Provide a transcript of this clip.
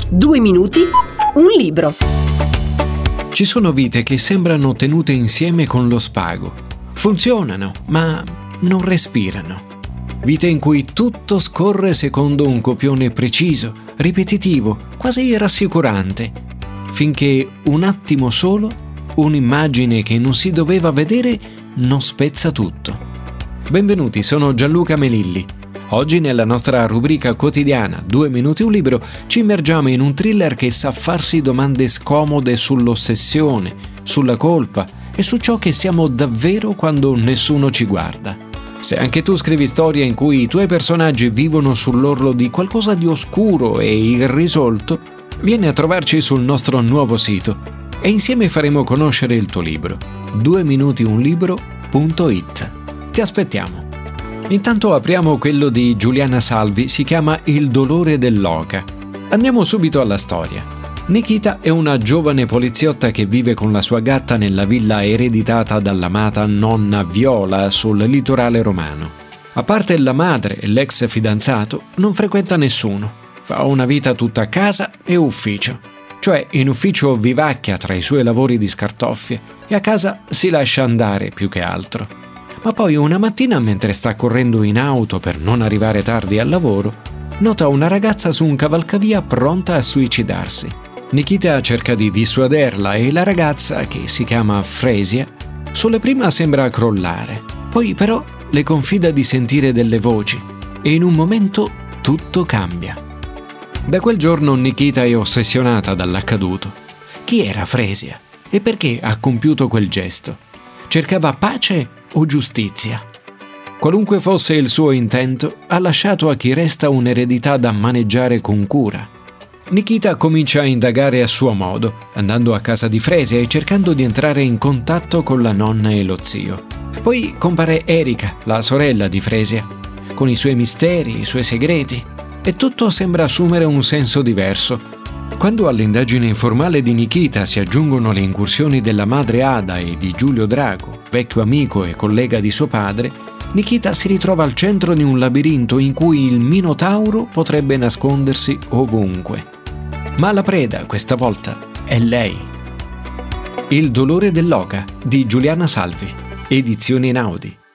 2 minuti, un libro. Ci sono vite che sembrano tenute insieme con lo spago. Funzionano, ma non respirano. Vite in cui tutto scorre secondo un copione preciso, ripetitivo, quasi rassicurante, finché un attimo solo, un'immagine che non si doveva vedere, non spezza tutto. Benvenuti, sono Gianluca Melilli. Oggi nella nostra rubrica quotidiana 2 minuti un libro ci immergiamo in un thriller che sa farsi domande scomode sull'ossessione, sulla colpa e su ciò che siamo davvero quando nessuno ci guarda. Se anche tu scrivi storie in cui i tuoi personaggi vivono sull'orlo di qualcosa di oscuro e irrisolto, vieni a trovarci sul nostro nuovo sito e insieme faremo conoscere il tuo libro. 2minutiunlibro.it. Ti aspettiamo. Intanto apriamo quello di Giuliana Salvi, si chiama Il dolore dell'oca. Andiamo subito alla storia. Nikita è una giovane poliziotta che vive con la sua gatta nella villa ereditata dall'amata nonna Viola sul litorale romano. A parte la madre e l'ex fidanzato, non frequenta nessuno. Fa una vita tutta a casa e ufficio. Cioè, in ufficio vivacchia tra i suoi lavori di scartoffie e a casa si lascia andare più che altro. Ma poi una mattina, mentre sta correndo in auto per non arrivare tardi al lavoro, nota una ragazza su un cavalcavia pronta a suicidarsi. Nikita cerca di dissuaderla e la ragazza, che si chiama Fresia, sulle prima sembra crollare. Poi però le confida di sentire delle voci e in un momento tutto cambia. Da quel giorno Nikita è ossessionata dall'accaduto. Chi era Fresia? E perché ha compiuto quel gesto? Cercava pace o giustizia? Qualunque fosse il suo intento, ha lasciato a chi resta un'eredità da maneggiare con cura. Nikita comincia a indagare a suo modo, andando a casa di Fresia e cercando di entrare in contatto con la nonna e lo zio. Poi compare Erika, la sorella di Fresia, con i suoi misteri, i suoi segreti, e tutto sembra assumere un senso diverso. Quando all'indagine informale di Nikita si aggiungono le incursioni della madre Ada e di Giulio Drago, vecchio amico e collega di suo padre, Nikita si ritrova al centro di un labirinto in cui il Minotauro potrebbe nascondersi ovunque. Ma la preda, questa volta, è lei. Il dolore dell'oca di Giuliana Salvi, edizioni Einaudi.